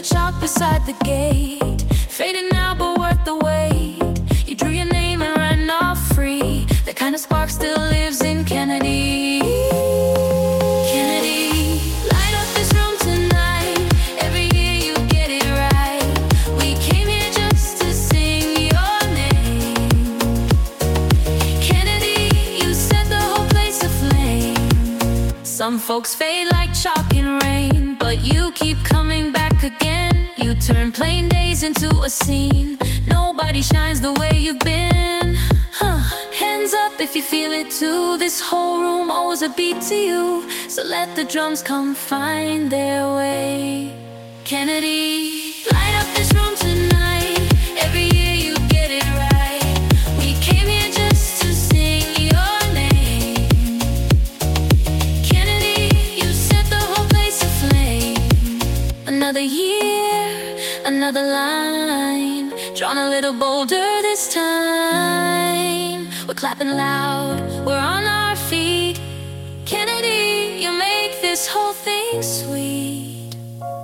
chalk beside the gate, fading now but worth the wait. You drew your name and ran off free. That kind of spark still lives in Kennedy. Kennedy, light up this room tonight. Every year you get it right. We came here just to sing your name. Kennedy, you set the whole place aflame. Some folks fade like chalk in rain, but you keep coming back again. You turn plain days into a scene. Nobody shines the way you've been. Hands up if you feel it too. This whole room owes a beat to you. So let the drums come find their way. Kennedy, light up this room tonight. Every year you get it right. We came here just to sing your name. Kennedy, you set the whole place aflame. Another year, another line, drawn a little bolder this time. We're clapping loud, we're on our feet. Kennedy, you make this whole thing sweet.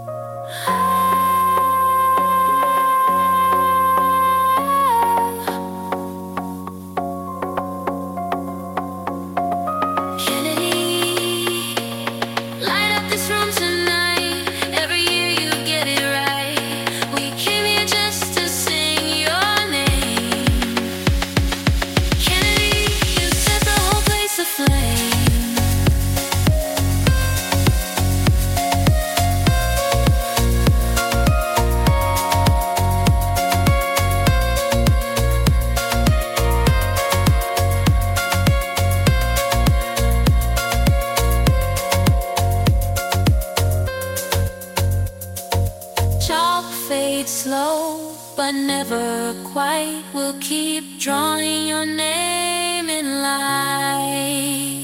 Kennedy, light up this room tonight. Every year you get it right. We came here just to sing your name. Kennedy, you set the whole place aflame. Chalk fades slow, but never quite. We'll keep drawing your name in light.